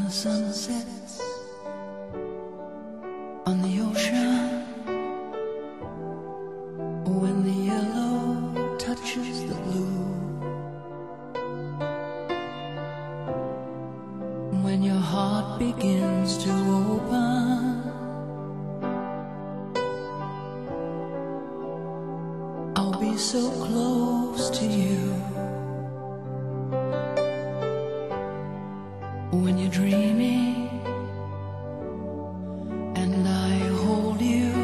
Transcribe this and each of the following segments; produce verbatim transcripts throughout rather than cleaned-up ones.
the sun sets on the ocean, when the yellow touches the blue, when your heart begins to open, I'll be so close to you. When you're dreaming and I hold you,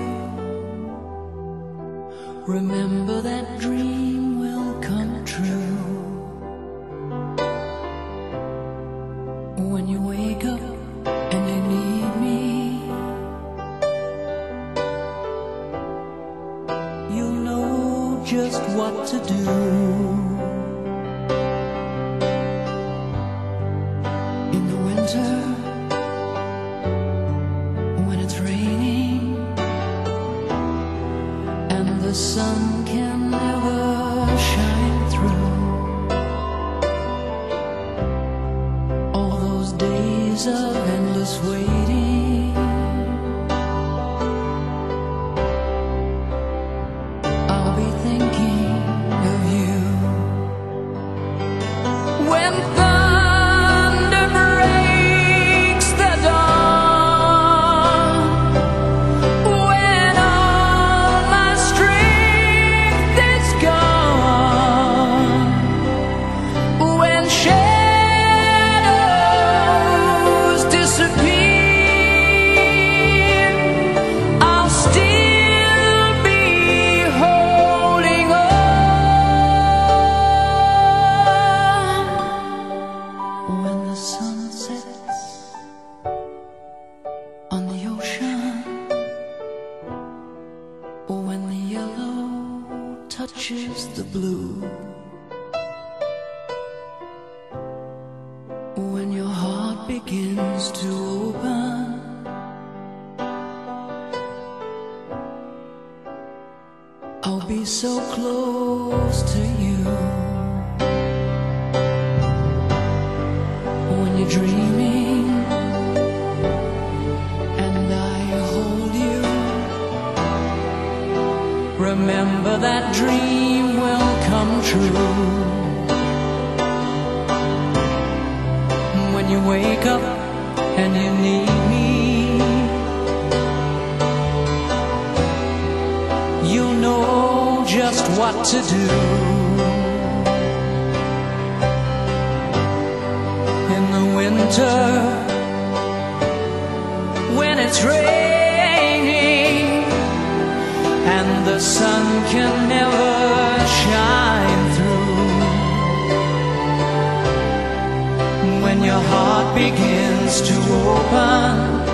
remember that dream will come true. When you wake up and you need me, you'll know just what to do. In the winter, when it's raining and the sun can never shine through, all those days of endless waiting, I'll be thinking of you. When on the ocean, when the yellow touches the blue, when your heart begins to open, I'll be so close to you. When you're dreaming remember that dream will come true. When you wake up and you need me, you'll know just what to do. In the winter, when it's raining and the sun can never shine through, when your heart begins to open,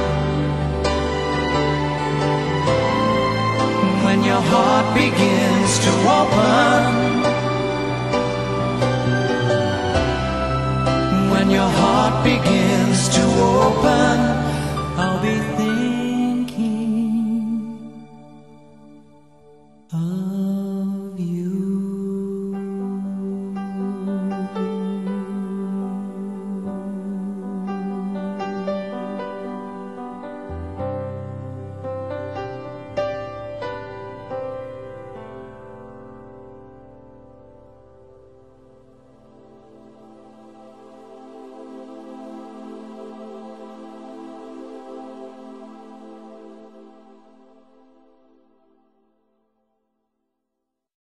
when your heart begins to open, when your heart begins to open,